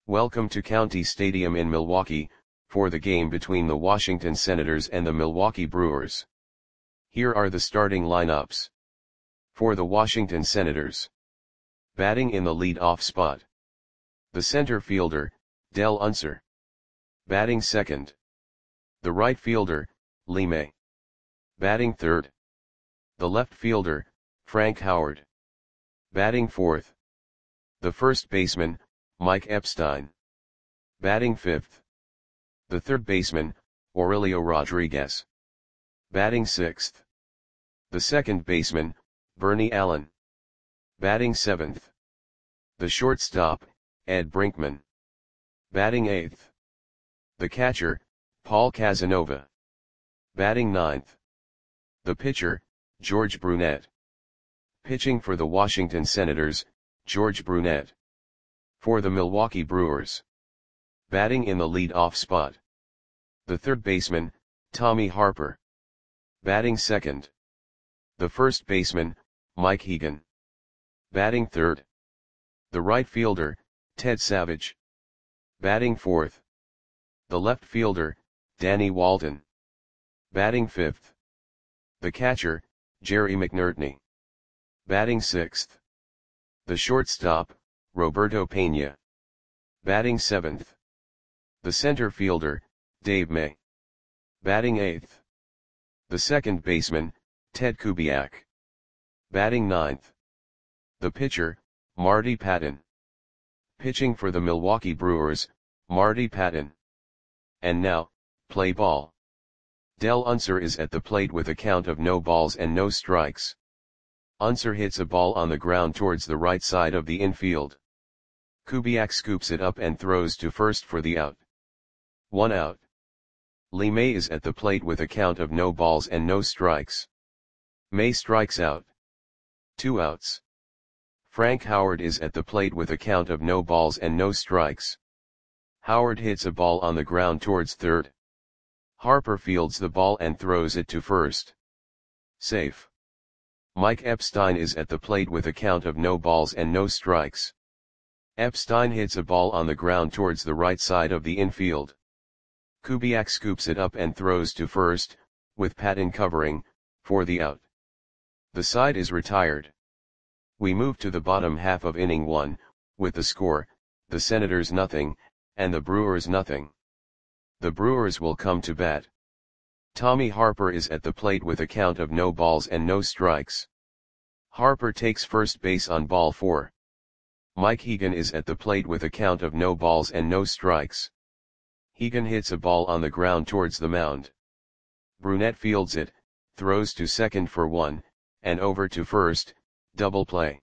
Welcome to County Stadium in Milwaukee, for the game between the Washington Senators and the Milwaukee Brewers. Here are the starting lineups. For the Washington Senators. Batting in the lead-off spot. The center fielder, Dell Unser. Batting second. The right fielder, Lee May. Batting third. The left fielder, Frank Howard. Batting fourth. The first baseman, Mike Epstein. Batting fifth. The third baseman, Aurelio Rodriguez. Batting sixth. The second baseman, Bernie Allen. Batting seventh. The shortstop, Ed Brinkman. Batting eighth. The catcher, Paul Casanova. Batting ninth. The pitcher, George Brunette. Pitching for the Washington Senators, George Brunette. For the Milwaukee Brewers. Batting in the lead-off spot. The third baseman, Tommy Harper. Batting second. The first baseman, Mike Hegan. Batting third. The right fielder, Ted Savage. Batting fourth. The left fielder, Danny Walton. Batting fifth. The catcher, Jerry McNertney. Batting sixth. The shortstop, Roberto Pena. Batting seventh. The center fielder, Dave May. Batting eighth. The second baseman, Ted Kubiak. Batting ninth. The pitcher, Marty Patton. Pitching for the Milwaukee Brewers, Marty Patton. And now, play ball. Dell Unser is at the plate with a count of no balls and no strikes. Unser hits a ball on the ground towards the right side of the infield. Kubiak scoops it up and throws to first for the out. 1 out. Lee May is at the plate with a count of no balls and no strikes. May strikes out. 2 outs. Frank Howard is at the plate with a count of no balls and no strikes. Howard hits a ball on the ground towards third. Harper fields the ball and throws it to first. Safe. Mike Epstein is at the plate with a count of no balls and no strikes. Epstein hits a ball on the ground towards the right side of the infield. Kubiak scoops it up and throws to first, with Patton covering, for the out. The side is retired. We move to the bottom half of inning 1, with the score, the Senators 0, and the Brewers 0. The Brewers will come to bat. Tommy Harper is at the plate with a count of no balls and no strikes. Harper takes first base on ball 4. Mike Hegan is at the plate with a count of no balls and no strikes. Hegan hits a ball on the ground towards the mound. Brunette fields it, throws to second for 1, and over to first, double play.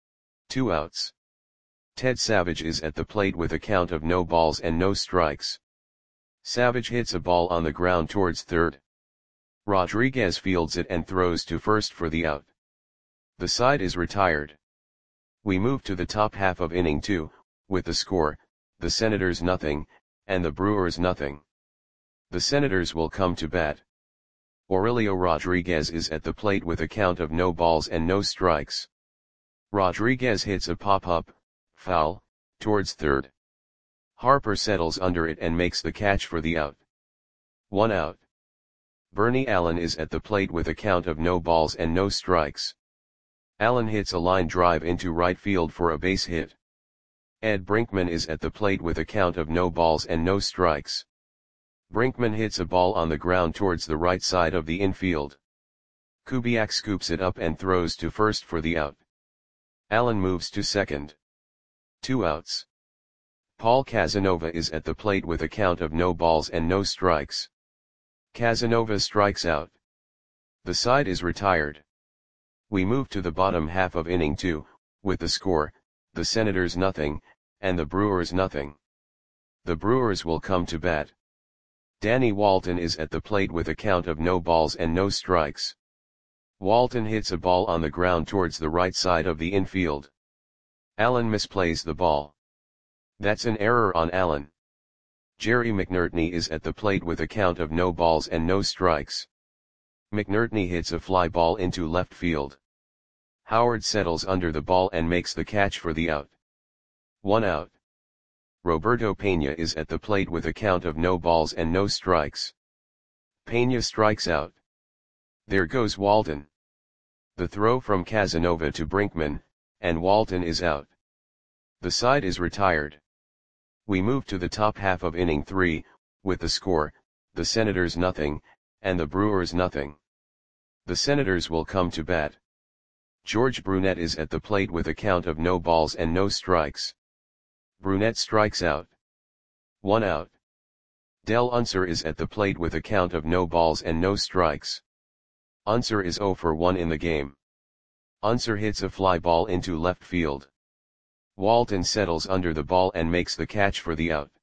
2 outs. Ted Savage is at the plate with a count of no balls and no strikes. Savage hits a ball on the ground towards third. Rodriguez fields it and throws to first for the out. The side is retired. We move to the top half of inning 2, with the score, the Senators 0, and the Brewers 0. The Senators will come to bat. Aurelio Rodriguez is at the plate with a count of no balls and no strikes. Rodriguez hits a pop-up, foul, towards third. Harper settles under it and makes the catch for the out. 1 out. Bernie Allen is at the plate with a count of no balls and no strikes. Allen hits a line drive into right field for a base hit. Ed Brinkman is at the plate with a count of no balls and no strikes. Brinkman hits a ball on the ground towards the right side of the infield. Kubiak scoops it up and throws to first for the out. Allen moves to second. 2 outs. Paul Casanova is at the plate with a count of no balls and no strikes. Casanova strikes out. The side is retired. We move to the bottom half of inning 2, with the score, the Senators 0, and the Brewers 0. The Brewers will come to bat. Danny Walton is at the plate with a count of no balls and no strikes. Walton hits a ball on the ground towards the right side of the infield. Allen misplays the ball. That's an error on Allen. Jerry McNertney is at the plate with a count of no balls and no strikes. McNertney hits a fly ball into left field. Howard settles under the ball and makes the catch for the out. 1 out. Roberto Pena is at the plate with a count of no balls and no strikes. Pena strikes out. There goes Walton. The throw from Casanova to Brinkman, and Walton is out. The side is retired. We move to the top half of inning 3, with the score, the Senators nothing, and the Brewers nothing. The Senators will come to bat. George Brunette is at the plate with a count of no balls and no strikes. Brunette strikes out. 1 out. Del Unser is at the plate with a count of no balls and no strikes. Unser is 0 for 1 in the game. Unser hits a fly ball into left field. Walton settles under the ball and makes the catch for the out.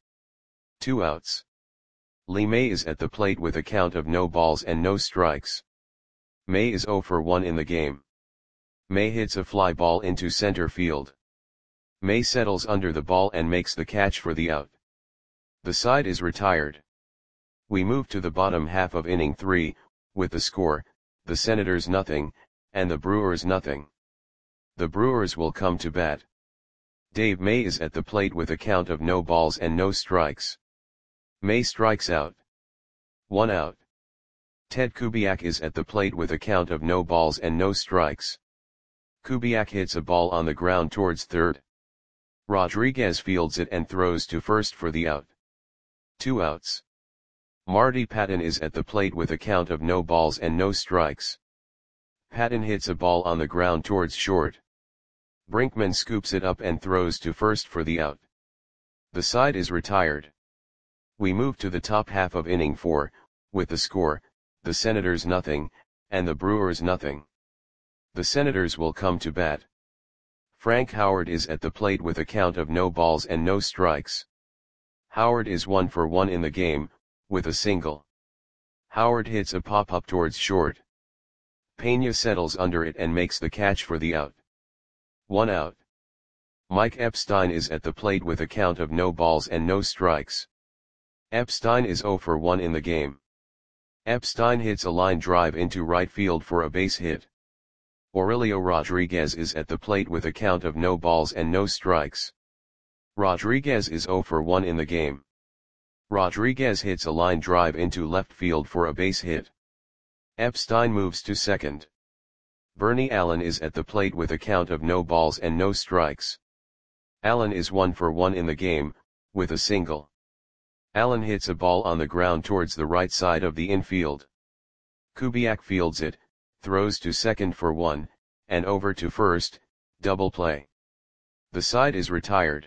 2 outs. Lee May is at the plate with a count of no balls and no strikes. May is 0 for 1 in the game. May hits a fly ball into center field. May settles under the ball and makes the catch for the out. The side is retired. We move to the bottom half of inning 3, with the score, the Senators nothing, and the Brewers nothing. The Brewers will come to bat. Dave May is at the plate with a count of no balls and no strikes. May strikes out. 1 out. Ted Kubiak is at the plate with a count of no balls and no strikes. Kubiak hits a ball on the ground towards third. Rodriguez fields it and throws to first for the out. 2 outs. Marty Patton is at the plate with a count of no balls and no strikes. Patton hits a ball on the ground towards short. Brinkman scoops it up and throws to first for the out. The side is retired. We move to the top half of inning 4, with the score, the Senators nothing, and the Brewers nothing. The Senators will come to bat. Frank Howard is at the plate with a count of no balls and no strikes. Howard is 1 for 1 in the game, with a single. Howard hits a pop-up towards short. Pena settles under it and makes the catch for the out. 1 out. Mike Epstein is at the plate with a count of no balls and no strikes. Epstein is 0 for 1 in the game. Epstein hits a line drive into right field for a base hit. Aurelio Rodriguez is at the plate with a count of no balls and no strikes. Rodriguez is 0 for 1 in the game. Rodriguez hits a line drive into left field for a base hit. Epstein moves to second. Bernie Allen is at the plate with a count of no balls and no strikes. Allen is 1 for 1 in the game, with a single. Allen hits a ball on the ground towards the right side of the infield. Kubiak fields it, throws to second for 1, and over to first, double play. The side is retired.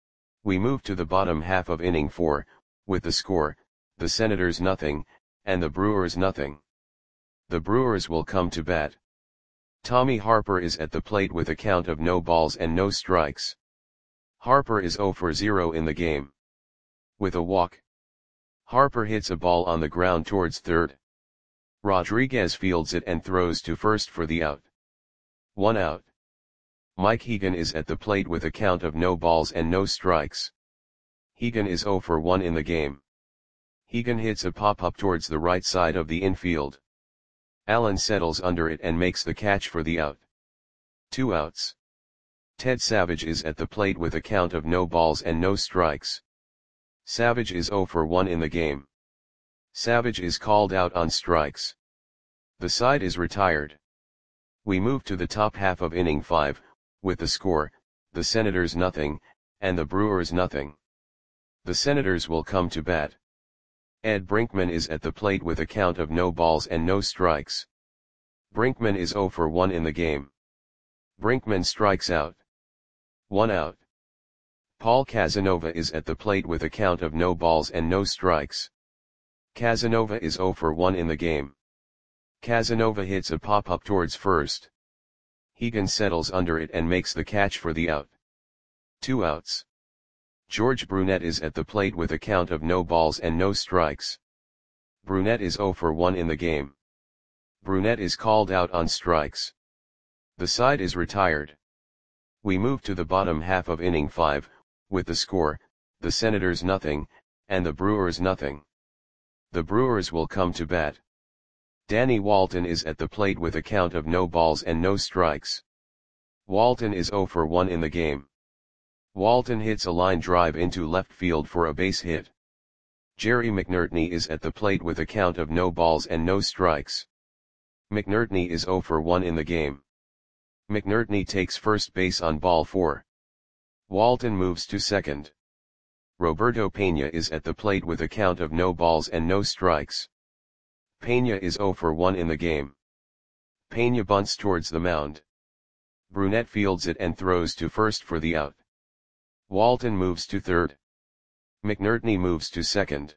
We move to the bottom half of inning 4, with the score, the Senators nothing, and the Brewers nothing. The Brewers will come to bat. Tommy Harper is at the plate with a count of no balls and no strikes. Harper is 0 for 0 in the game. With a walk. Harper hits a ball on the ground towards third. Rodriguez fields it and throws to first for the out. 1 out. Mike Hegan is at the plate with a count of no balls and no strikes. Hegan is 0 for 1 in the game. Hegan hits a pop-up towards the right side of the infield. Allen settles under it and makes the catch for the out. 2 outs. Ted Savage is at the plate with a count of no balls and no strikes. Savage is 0 for 1 in the game. Savage is called out on strikes. The side is retired. We move to the top half of inning 5, with the score, the Senators nothing, and the Brewers nothing. The Senators will come to bat. Ed Brinkman is at the plate with a count of no balls and no strikes. Brinkman is 0 for 1 in the game. Brinkman strikes out. 1 out. Paul Casanova is at the plate with a count of no balls and no strikes. Casanova is 0 for 1 in the game. Casanova hits a pop-up towards first. Hegan settles under it and makes the catch for the out. 2 outs. George Brunette is at the plate with a count of no balls and no strikes. Brunette is 0 for 1 in the game. Brunette is called out on strikes. The side is retired. We move to the bottom half of inning 5, with the score, the Senators nothing, and the Brewers nothing. The Brewers will come to bat. Danny Walton is at the plate with a count of no balls and no strikes. Walton is 0 for 1 in the game. Walton hits a line drive into left field for a base hit. Jerry McNertney is at the plate with a count of no balls and no strikes. McNertney is 0 for 1 in the game. McNertney takes first base on ball 4. Walton moves to second. Roberto Pena is at the plate with a count of no balls and no strikes. Pena is 0 for 1 in the game. Pena bunts towards the mound. Brunette fields it and throws to first for the out. Walton moves to third. McNertney moves to second.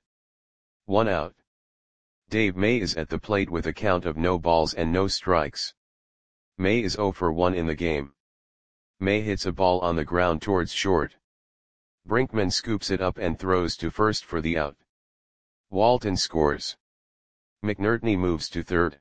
1 out. Dave May is at the plate with a count of no balls and no strikes. May is 0 for 1 in the game. May hits a ball on the ground towards short. Brinkman scoops it up and throws to first for the out. Walton scores. McNertney moves to third.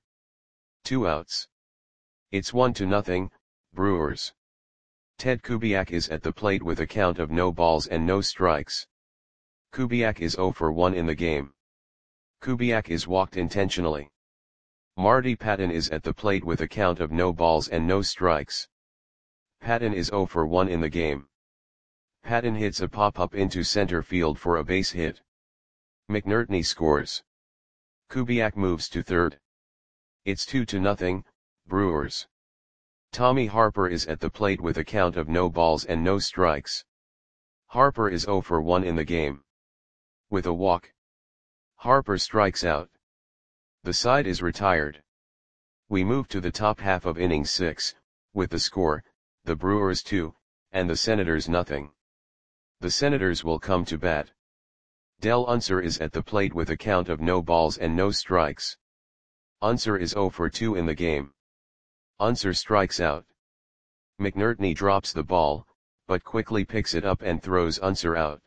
2 outs. It's 1-0, Brewers. Ted Kubiak is at the plate with a count of no balls and no strikes. Kubiak is 0 for 1 in the game. Kubiak is walked intentionally. Marty Patton is at the plate with a count of no balls and no strikes. Patton is 0 for 1 in the game. Patton hits a pop-up into center field for a base hit. McNertney scores. Kubiak moves to third. It's 2-0, Brewers. Tommy Harper is at the plate with a count of no balls and no strikes. Harper is 0 for 1 in the game. With a walk, Harper strikes out. The side is retired. We move to the top half of inning 6, with the score, the Brewers 2, and the Senators nothing. The Senators will come to bat. Del Unser is at the plate with a count of no balls and no strikes. Unser is 0 for 2 in the game. Unser strikes out. McNertney drops the ball, but quickly picks it up and throws Unser out.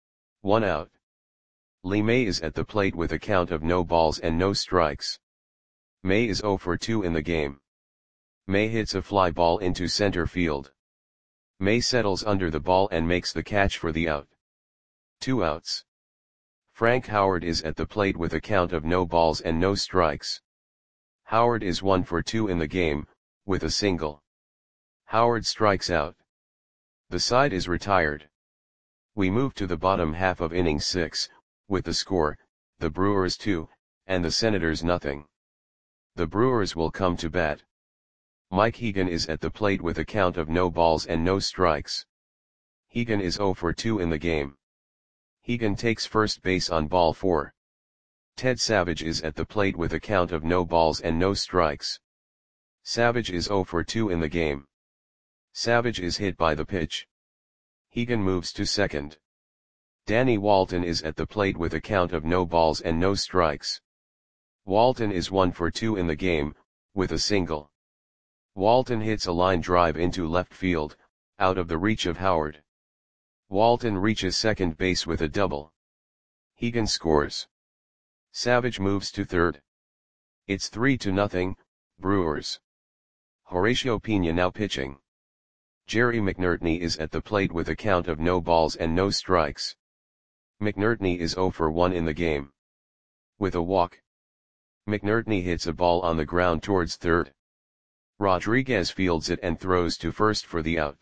1 out. Lee May is at the plate with a count of no balls and no strikes. May is 0 for 2 in the game. May hits a fly ball into center field. May settles under the ball and makes the catch for the out. 2 outs. Frank Howard is at the plate with a count of no balls and no strikes. Howard is 1 for 2 in the game, with a single. Howard strikes out. The side is retired. We move to the bottom half of inning 6, with the score, the Brewers 2, and the Senators nothing. The Brewers will come to bat. Mike Hegan is at the plate with a count of no balls and no strikes. Hegan is 0 for 2 in the game. Hegan takes first base on ball 4. Ted Savage is at the plate with a count of no balls and no strikes. Savage is 0 for 2 in the game. Savage is hit by the pitch. Hegan moves to second. Danny Walton is at the plate with a count of no balls and no strikes. Walton is 1 for 2 in the game, with a single. Walton hits a line drive into left field, out of the reach of Howard. Walton reaches second base with a double. Hegan scores. Savage moves to third. It's 3-0, Brewers. Horacio Pena now pitching. Jerry McNertney is at the plate with a count of no balls and no strikes. McNertney is 0 for 1 in the game. With a walk, McNertney hits a ball on the ground towards third. Rodriguez fields it and throws to first for the out.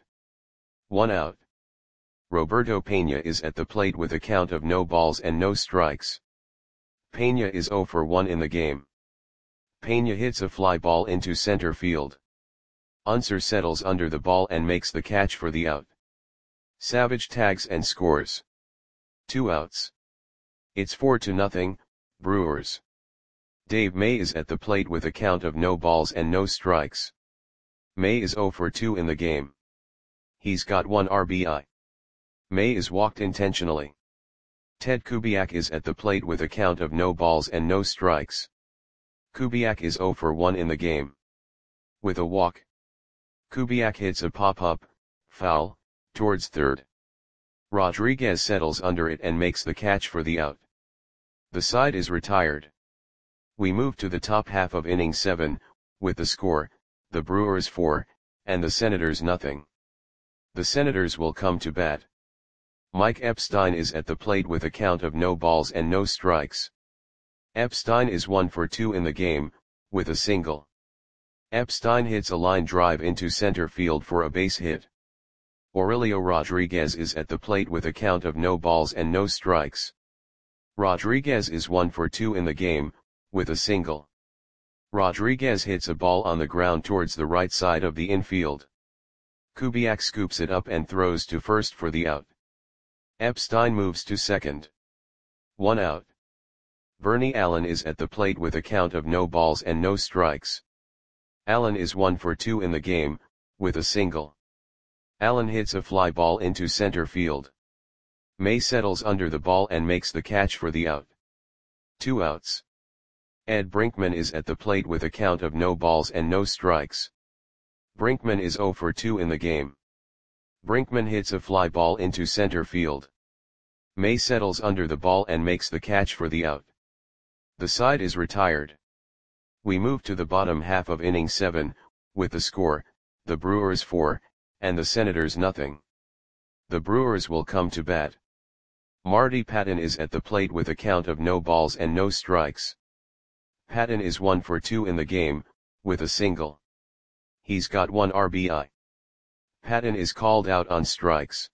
1 out. Roberto Pena is at the plate with a count of no balls and no strikes. Pena is 0 for 1 in the game. Pena hits a fly ball into center field. Unser settles under the ball and makes the catch for the out. Savage tags and scores. 2 outs. It's 4-0, Brewers. Dave May is at the plate with a count of no balls and no strikes. May is 0 for 2 in the game. He's got 1 RBI. May is walked intentionally. Ted Kubiak is at the plate with a count of no balls and no strikes. Kubiak is 0 for 1 in the game. With a walk, Kubiak hits a pop-up, foul, towards third. Rodriguez settles under it and makes the catch for the out. The side is retired. We move to the top half of inning 7, with the score, the Brewers 4, and the Senators nothing. The Senators will come to bat. Mike Epstein is at the plate with a count of no balls and no strikes. Epstein is 1 for 2 in the game, with a single. Epstein hits a line drive into center field for a base hit. Aurelio Rodriguez is at the plate with a count of no balls and no strikes. Rodriguez is 1 for 2 in the game, with a single. Rodriguez hits a ball on the ground towards the right side of the infield. Kubiak scoops it up and throws to first for the out. Epstein moves to second. 1 out. Bernie Allen is at the plate with a count of no balls and no strikes. Allen is 1 for 2 in the game, with a single. Allen hits a fly ball into center field. May settles under the ball and makes the catch for the out. 2 outs. Ed Brinkman is at the plate with a count of no balls and no strikes. Brinkman is 0 for 2 in the game. Brinkman hits a fly ball into center field. May settles under the ball and makes the catch for the out. The side is retired. We move to the bottom half of inning 7, with the score, the Brewers 4, and the Senators nothing. The Brewers will come to bat. Marty Patton is at the plate with a count of no balls and no strikes. Patton is 1 for 2 in the game, with a single. He's got 1 RBI. Patton is called out on strikes.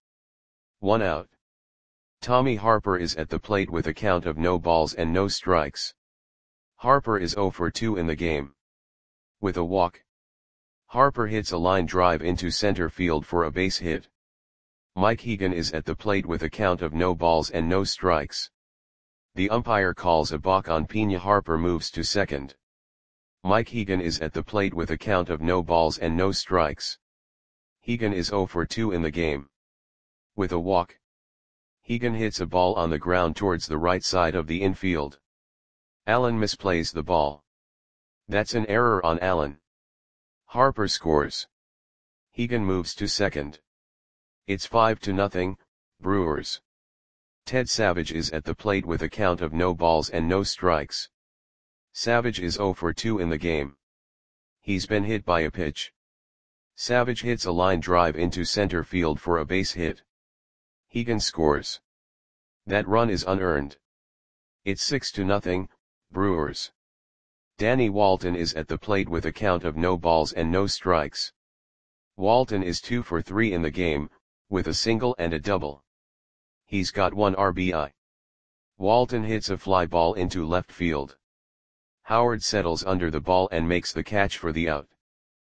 1 out. Tommy Harper is at the plate with a count of no balls and no strikes. Harper is 0 for 2 in the game. With a walk. Harper hits a line drive into center field for a base hit. Mike Hegan is at the plate with a count of no balls and no strikes. The umpire calls a balk on Pena. Harper moves to second. Mike Hegan is at the plate with a count of no balls and no strikes. Hegan is 0 for 2 in the game. With a walk. Hegan hits a ball on the ground towards the right side of the infield. Allen misplays the ball. That's an error on Allen. Harper scores. Hegan moves to second. It's 5-0, Brewers. Ted Savage is at the plate with a count of no balls and no strikes. Savage is 0 for 2 in the game. He's been hit by a pitch. Savage hits a line drive into center field for a base hit. Hegan scores. That run is unearned. It's 6-0, Brewers. Danny Walton is at the plate with a count of no balls and no strikes. Walton is 2 for 3 in the game, with a single and a double. He's got 1 RBI. Walton hits a fly ball into left field. Howard settles under the ball and makes the catch for the out.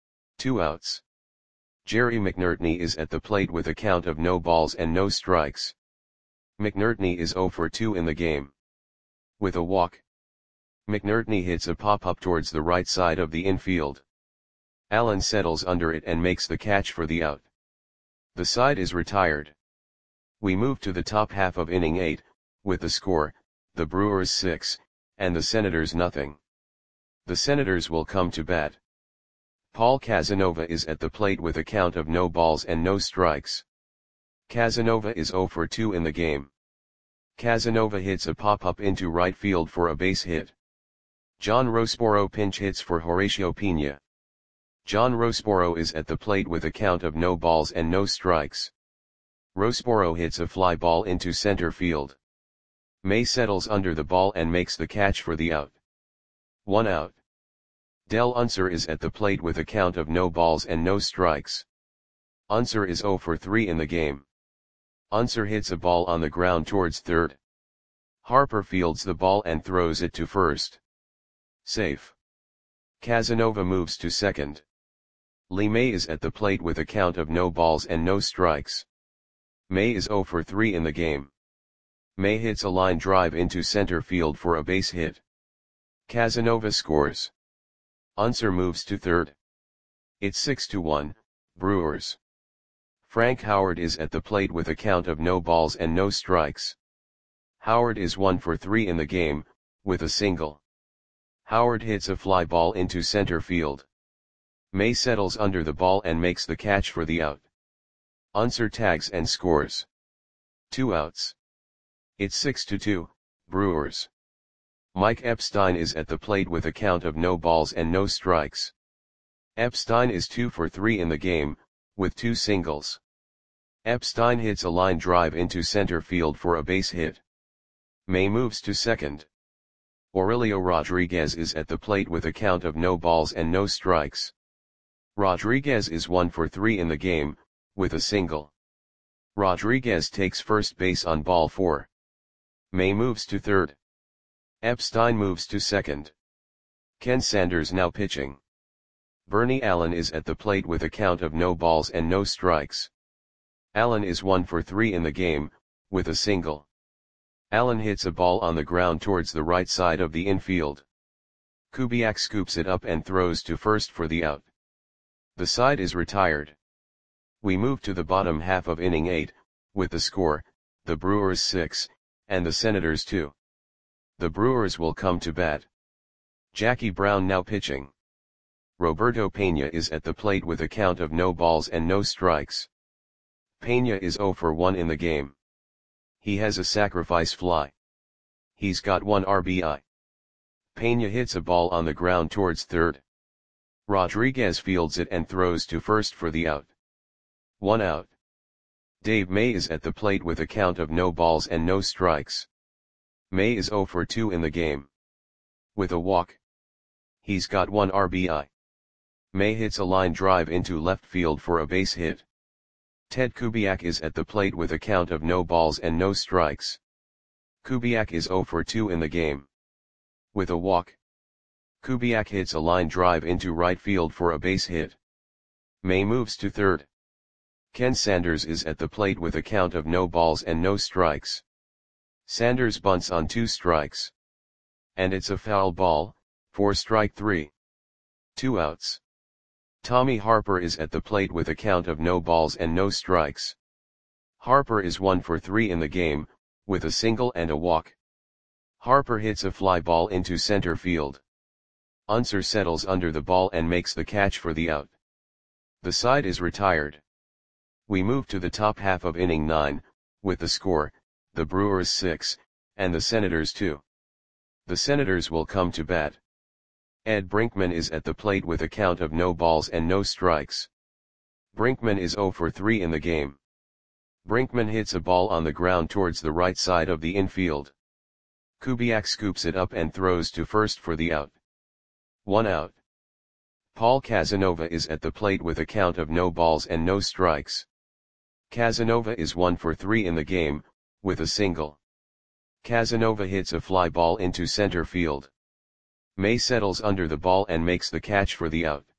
2 outs. Jerry McNertney is at the plate with a count of no balls and no strikes. McNertney is 0 for 2 in the game. With a walk. McNertney hits a pop-up towards the right side of the infield. Allen settles under it and makes the catch for the out. The side is retired. We move to the top half of inning 8, with the score, the Brewers 6, and the Senators nothing. The Senators will come to bat. Paul Casanova is at the plate with a count of no balls and no strikes. Casanova is 0 for 2 in the game. Casanova hits a pop-up into right field for a base hit. John Rosboro pinch hits for Horacio Pena. John Rosboro is at the plate with a count of no balls and no strikes. Rosboro hits a fly ball into center field. May settles under the ball and makes the catch for the out. 1 out. Del Unser is at the plate with a count of no balls and no strikes. Unser is 0 for 3 in the game. Unser hits a ball on the ground towards third. Harper fields the ball and throws it to first. Safe. Casanova moves to second. Lee May is at the plate with a count of no balls and no strikes. May is 0 for 3 in the game. May hits a line drive into center field for a base hit. Casanova scores. Unser moves to third. It's 6-1, Brewers. Frank Howard is at the plate with a count of no balls and no strikes. Howard is 1 for 3 in the game, with a single. Howard hits a fly ball into center field. May settles under the ball and makes the catch for the out. Unser tags and scores. 2 outs. It's 6-2, Brewers. Mike Epstein is at the plate with a count of no balls and no strikes. Epstein is 2 for 3 in the game, with 2 singles. Epstein hits a line drive into center field for a base hit. May moves to second. Aurelio Rodriguez is at the plate with a count of no balls and no strikes. Rodriguez is 1 for 3 in the game, with a single. Rodriguez takes first base on ball 4. May moves to third. Epstein moves to second. Ken Sanders now pitching. Bernie Allen is at the plate with a count of no balls and no strikes. Allen is 1 for 3 in the game, with a single. Allen hits a ball on the ground towards the right side of the infield. Kubiak scoops it up and throws to first for the out. The side is retired. We move to the bottom half of inning 8, with the score, the Brewers 6, and the Senators 2. The Brewers will come to bat. Jackie Brown now pitching. Roberto Pena is at the plate with a count of no balls and no strikes. Pena is 0 for 1 in the game. He has a sacrifice fly. He's got 1 RBI. Pena hits a ball on the ground towards third. Rodriguez fields it and throws to first for the out. 1 out. Dave May is at the plate with a count of no balls and no strikes. May is 0 for 2 in the game. With a walk. He's got 1 RBI. May hits a line drive into left field for a base hit. Ted Kubiak is at the plate with a count of no balls and no strikes. Kubiak is 0 for 2 in the game. With a walk. Kubiak hits a line drive into right field for a base hit. May moves to third. Ken Sanders is at the plate with a count of no balls and no strikes. Sanders bunts on 2 strikes. And it's a foul ball, for strike 3. 2 outs. Tommy Harper is at the plate with a count of no balls and no strikes. Harper is 1 for 3 in the game, with a single and a walk. Harper hits a fly ball into center field. Unser settles under the ball and makes the catch for the out. The side is retired. We move to the top half of inning 9, with the score, the Brewers 6, and the Senators 2. The Senators will come to bat. Ed Brinkman is at the plate with a count of no balls and no strikes. Brinkman is 0 for 3 in the game. Brinkman hits a ball on the ground towards the right side of the infield. Kubiak scoops it up and throws to first for the out. 1 out. Paul Casanova is at the plate with a count of no balls and no strikes. Casanova is 1 for 3 in the game, with a single. Casanova hits a fly ball into center field. May settles under the ball and makes the catch for the out.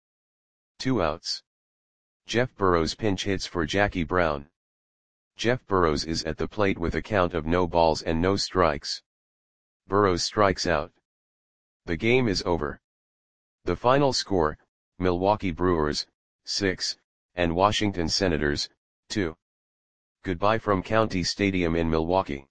2 outs. Jeff Burrows pinch hits for Jackie Brown. Jeff Burrows is at the plate with a count of no balls and no strikes. Burrows strikes out. The game is over. The final score, Milwaukee Brewers, 6, and Washington Senators, 2. Goodbye from County Stadium in Milwaukee.